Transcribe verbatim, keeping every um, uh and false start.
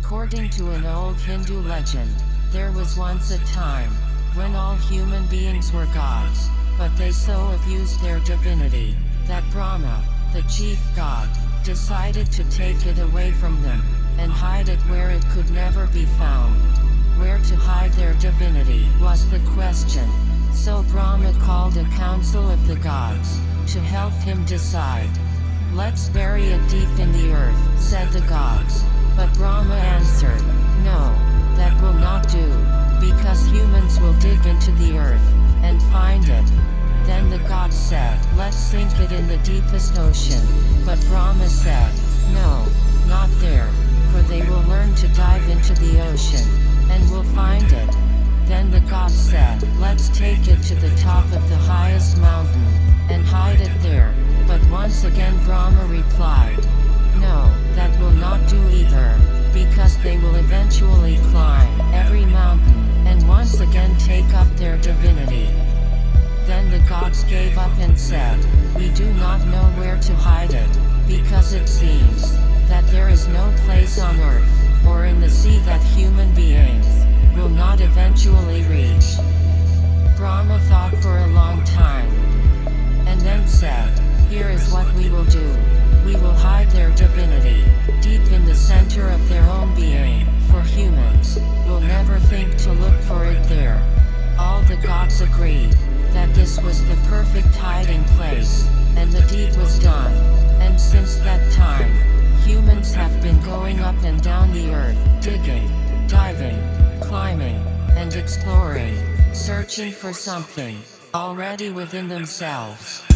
According to an old Hindu legend, there was once a time when all human beings were gods, but they so abused their divinity that Brahma, the chief god, decided to take it away from them and hide it where it could never be found. Where to hide their divinity was the question, so Brahma called a council of the gods to help him decide. "Let's bury it deep in the earth," said the gods. But Brahma answered, "No, that will not do, because humans will dig into the earth and find it." Then the gods said, "Let's sink it in the deepest ocean." But Brahma said, "No, not there, for they will learn to dive into the ocean and will find it." Then the gods said, "Let's take it to the top of the highest mountain and hide it there." But once again Brahma replied, "No, that will not do either, because they will eventually climb every mountain and once again take up their divinity." Then the gods gave up and said, "We do not know where to hide it, because it seems that there is no place on earth or in the sea that human beings will not eventually reach." Brahma thought for a long time, and then said, "Here is what we will do. We will hide their divinity deep in the center of their own being, for humans will never think to look for it there." All the gods agreed that this was the perfect hiding place, and the deed was done. And since that time, humans have been going up and down the earth, digging, diving, climbing, and exploring, searching for something already within themselves.